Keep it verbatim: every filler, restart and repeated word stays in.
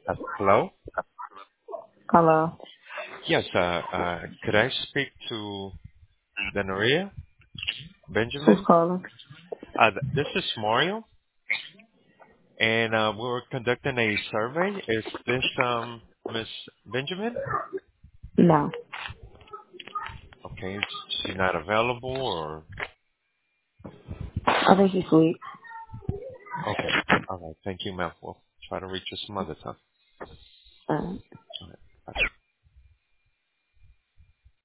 Uh, hello? Hello. Yes, uh, uh, could I speak to Danaria Who's Benjamin? calling? Uh, th- this is Mario, and uh, we were conducting a survey. Is this um, Miss Benjamin? No. Okay, is she not available, or I think she's sweet. okay? All right, thank you, ma'am. We'll try to reach you some other time. Uh, All right, bye.